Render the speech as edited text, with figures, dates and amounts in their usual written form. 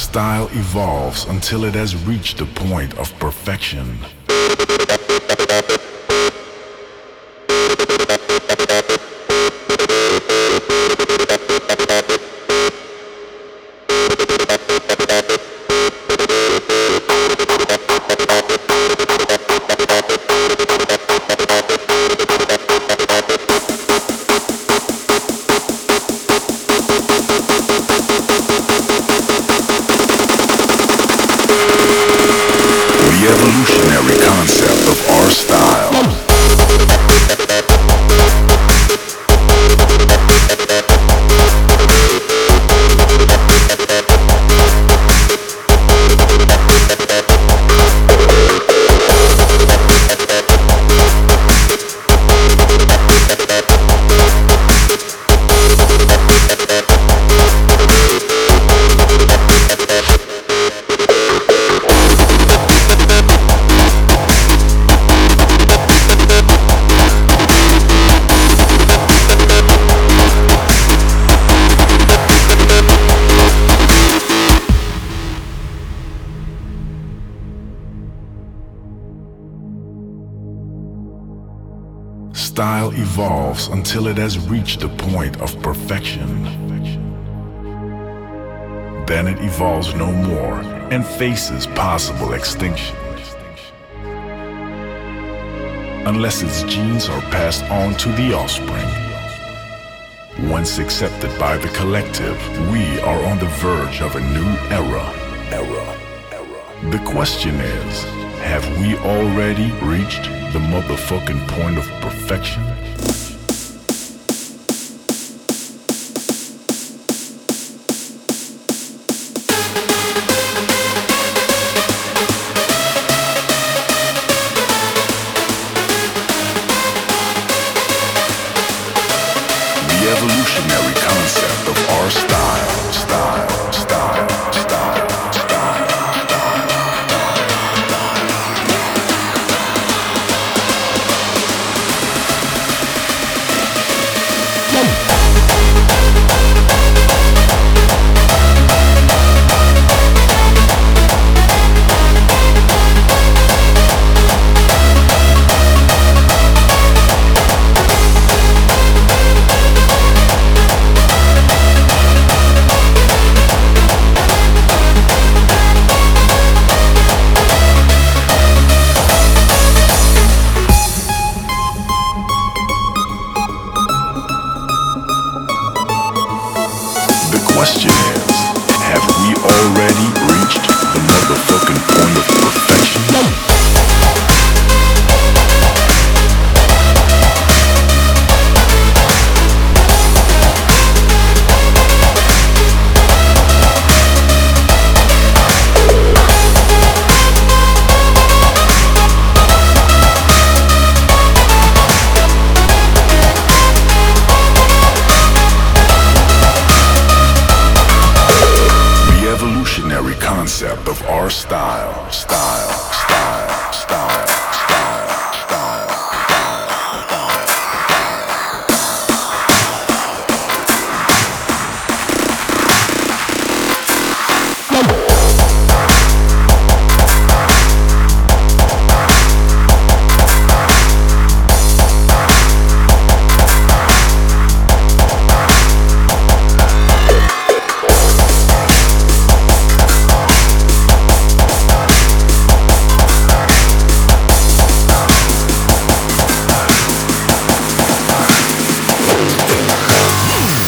Style evolves until it has reached the point of perfection. The evolutionary concept of our style. Style evolves until it has reached the point of perfection. Then it evolves no more and faces possible extinction. Unless its genes are passed on to the offspring. Once accepted by the collective, we are on the verge of a new era. The question is, have we already reached the motherfucking point of perfection? The evolutionary concept of our style. The question is, have we already reached the motherfucking point of perfection? Concept of our style.